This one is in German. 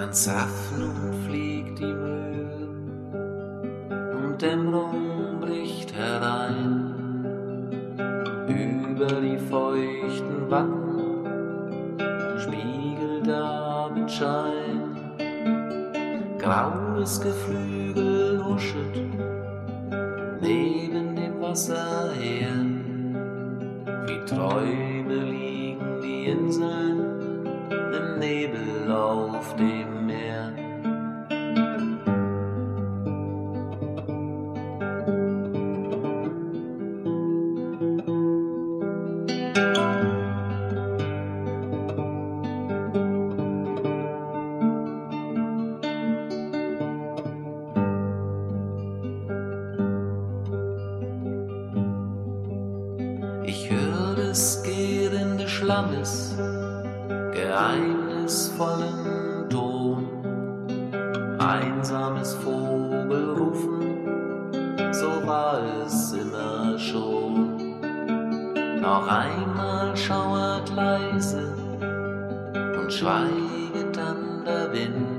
Dann saffen und fliegt die Mühle und Dämmerung bricht herein über die feuchten Watten, spiegelt der Abendschein. Graues Geflügel huschet neben dem Wasser her, wie Träume liegen die Inseln im Nebel auf dem Meer. Ich hör des gärenden Schlammes geheimnisvollen Ton, einsames Vogelrufen, so war es immer schon. Noch einmal schauert leise und schweiget dann der Wind